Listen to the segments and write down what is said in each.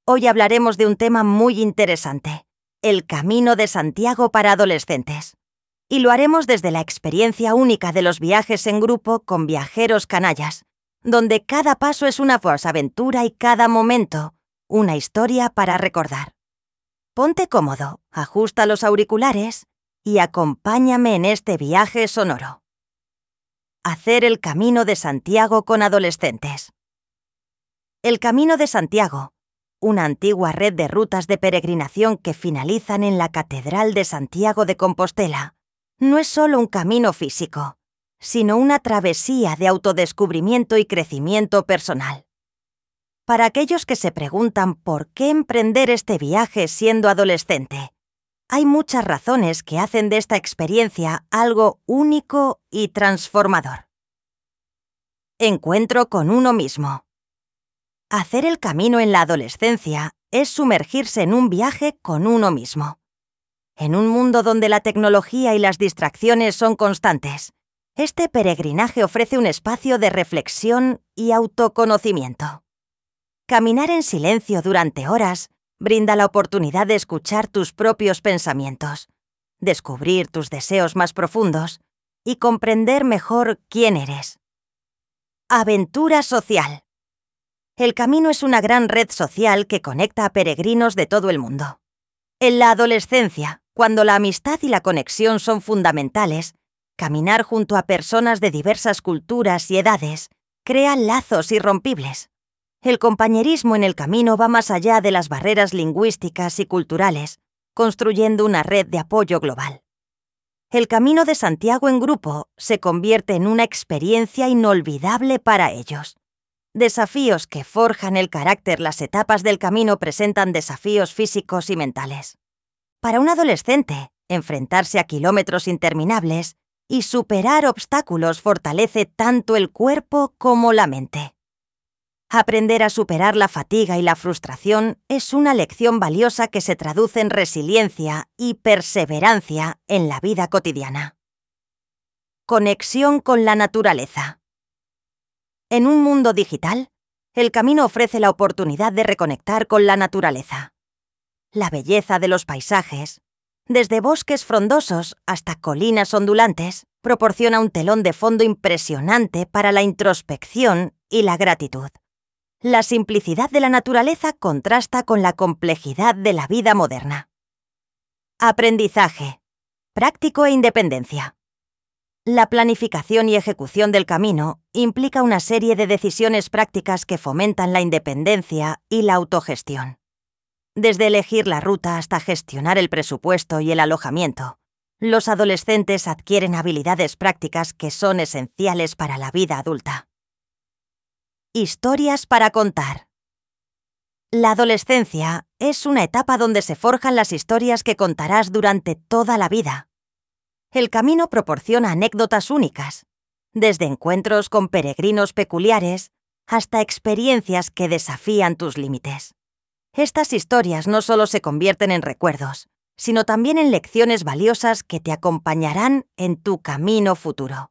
Hoy hablaremos de un tema muy interesante, el Camino de Santiago para adolescentes. Y lo haremos desde la experiencia única de los viajes en grupo con viajeros canallas, donde cada paso es una aventura y cada momento una historia para recordar. Ponte cómodo, ajusta los auriculares y acompáñame en este viaje sonoro. Hacer el Camino de Santiago con adolescentes. El Camino de Santiago, una antigua red de rutas de peregrinación que finalizan en la Catedral de Santiago de Compostela, no es solo un camino físico, sino una travesía de autodescubrimiento y crecimiento personal. Para aquellos que se preguntan por qué emprender este viaje siendo adolescente, hay muchas razones que hacen de esta experiencia algo único y transformador. Encuentro con uno mismo. Hacer el camino en la adolescencia es sumergirse en un viaje con uno mismo. En un mundo donde la tecnología y las distracciones son constantes, este peregrinaje ofrece un espacio de reflexión y autoconocimiento. Caminar en silencio durante horas brinda la oportunidad de escuchar tus propios pensamientos, descubrir tus deseos más profundos y comprender mejor quién eres. Aventura social. El camino es una gran red social que conecta a peregrinos de todo el mundo. En la adolescencia, cuando la amistad y la conexión son fundamentales, caminar junto a personas de diversas culturas y edades crea lazos irrompibles. El compañerismo en el camino va más allá de las barreras lingüísticas y culturales, construyendo una red de apoyo global. El Camino de Santiago en grupo se convierte en una experiencia inolvidable para ellos. Desafíos que forjan el carácter. Las etapas del camino presentan desafíos físicos y mentales. Para un adolescente, enfrentarse a kilómetros interminables y superar obstáculos fortalece tanto el cuerpo como la mente. Aprender a superar la fatiga y la frustración es una lección valiosa que se traduce en resiliencia y perseverancia en la vida cotidiana. Conexión con la naturaleza. En un mundo digital, el camino ofrece la oportunidad de reconectar con la naturaleza. La belleza de los paisajes, desde bosques frondosos hasta colinas ondulantes, proporciona un telón de fondo impresionante para la introspección y la gratitud. La simplicidad de la naturaleza contrasta con la complejidad de la vida moderna. Aprendizaje, práctico e independencia. La planificación y ejecución del camino implica una serie de decisiones prácticas que fomentan la independencia y la autogestión. Desde elegir la ruta hasta gestionar el presupuesto y el alojamiento, los adolescentes adquieren habilidades prácticas que son esenciales para la vida adulta. Historias para contar. La adolescencia es una etapa donde se forjan las historias que contarás durante toda la vida. El camino proporciona anécdotas únicas, desde encuentros con peregrinos peculiares hasta experiencias que desafían tus límites. Estas historias no solo se convierten en recuerdos, sino también en lecciones valiosas que te acompañarán en tu camino futuro.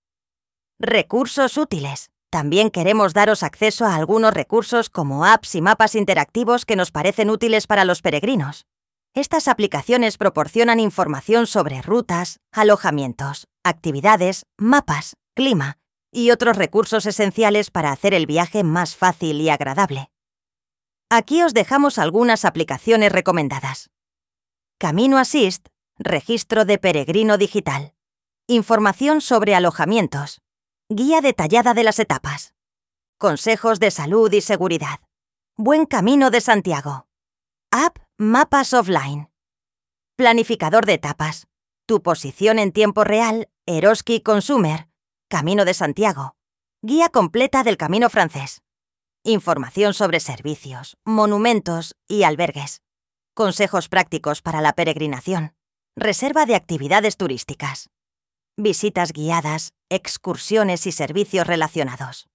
Recursos útiles. También queremos daros acceso a algunos recursos como apps y mapas interactivos que nos parecen útiles para los peregrinos. Estas aplicaciones proporcionan información sobre rutas, alojamientos, actividades, mapas, clima y otros recursos esenciales para hacer el viaje más fácil y agradable. Aquí os dejamos algunas aplicaciones recomendadas. Camino Assist, registro de peregrino digital. Información sobre alojamientos. Guía detallada de las etapas. Consejos de salud y seguridad. Buen Camino de Santiago. App Mapas Offline. Planificador de etapas. Tu posición en tiempo real, Eroski Consumer. Camino de Santiago. Guía completa del camino francés. Información sobre servicios, monumentos y albergues. Consejos prácticos para la peregrinación. Reserva de actividades turísticas. Visitas guiadas, excursiones y servicios relacionados.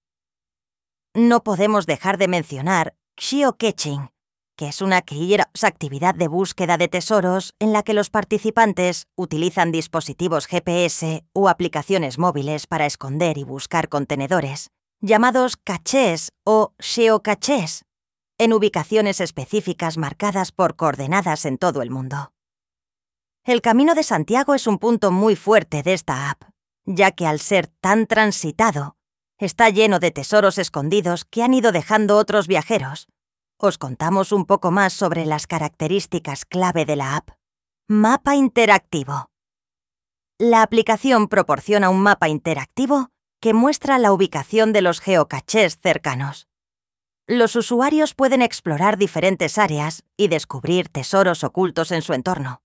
No podemos dejar de mencionar geocaching, que es una actividad de búsqueda de tesoros en la que los participantes utilizan dispositivos GPS o aplicaciones móviles para esconder y buscar contenedores, llamados cachés o geocaches. en ubicaciones específicas marcadas por coordenadas en todo el mundo. El Camino de Santiago es un punto muy fuerte de esta app, ya que al ser tan transitado, está lleno de tesoros escondidos que han ido dejando otros viajeros. Os contamos un poco más sobre las características clave de la app. Mapa interactivo. La aplicación proporciona un mapa interactivo que muestra la ubicación de los geocaches cercanos. Los usuarios pueden explorar diferentes áreas y descubrir tesoros ocultos en su entorno.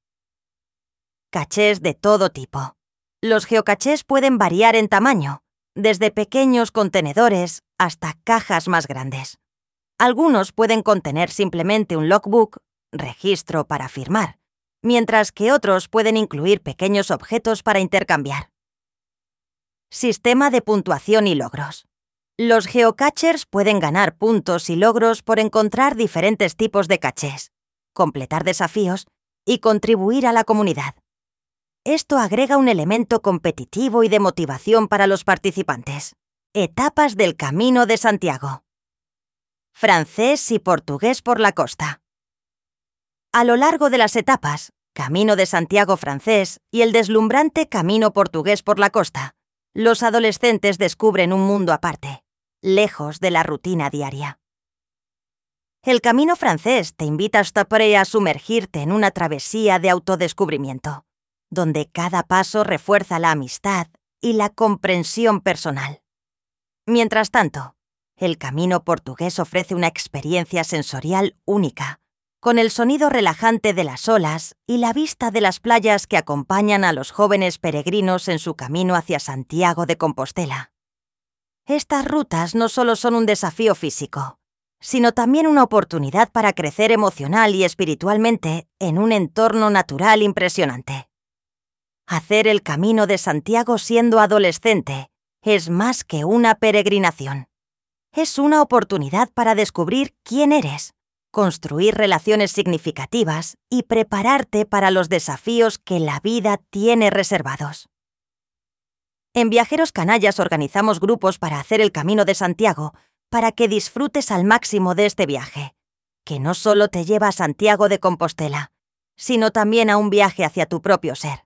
Cachés de todo tipo. Los geocaches pueden variar en tamaño, desde pequeños contenedores hasta cajas más grandes. Algunos pueden contener simplemente un logbook, registro para firmar, mientras que otros pueden incluir pequeños objetos para intercambiar. Sistema de puntuación y logros. Los geocachers pueden ganar puntos y logros por encontrar diferentes tipos de cachés, completar desafíos y contribuir a la comunidad. Esto agrega un elemento competitivo y de motivación para los participantes. Etapas del Camino de Santiago. Francés y portugués por la costa. A lo largo de las etapas, Camino de Santiago francés y el deslumbrante Camino portugués por la costa, los adolescentes descubren un mundo aparte, lejos de la rutina diaria. El Camino francés te invita a sumergirte en una travesía de autodescubrimiento, donde cada paso refuerza la amistad y la comprensión personal. Mientras tanto, el Camino portugués ofrece una experiencia sensorial única, con el sonido relajante de las olas y la vista de las playas que acompañan a los jóvenes peregrinos en su camino hacia Santiago de Compostela. Estas rutas no solo son un desafío físico, sino también una oportunidad para crecer emocional y espiritualmente en un entorno natural impresionante. Hacer el Camino de Santiago siendo adolescente es más que una peregrinación. Es una oportunidad para descubrir quién eres, construir relaciones significativas y prepararte para los desafíos que la vida tiene reservados. En Viajeros Canallas organizamos grupos para hacer el Camino de Santiago para que disfrutes al máximo de este viaje, que no solo te lleva a Santiago de Compostela, sino también a un viaje hacia tu propio ser.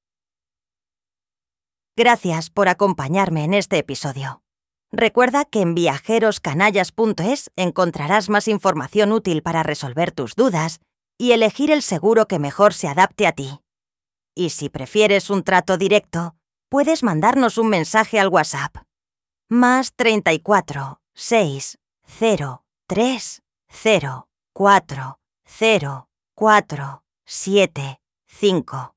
Gracias por acompañarme en este episodio. Recuerda que en viajeroscanallas.es encontrarás más información útil para resolver tus dudas y elegir el seguro que mejor se adapte a ti. Y si prefieres un trato directo, puedes mandarnos un mensaje al WhatsApp. +34 6 0 3 0 4 0 4 7 5.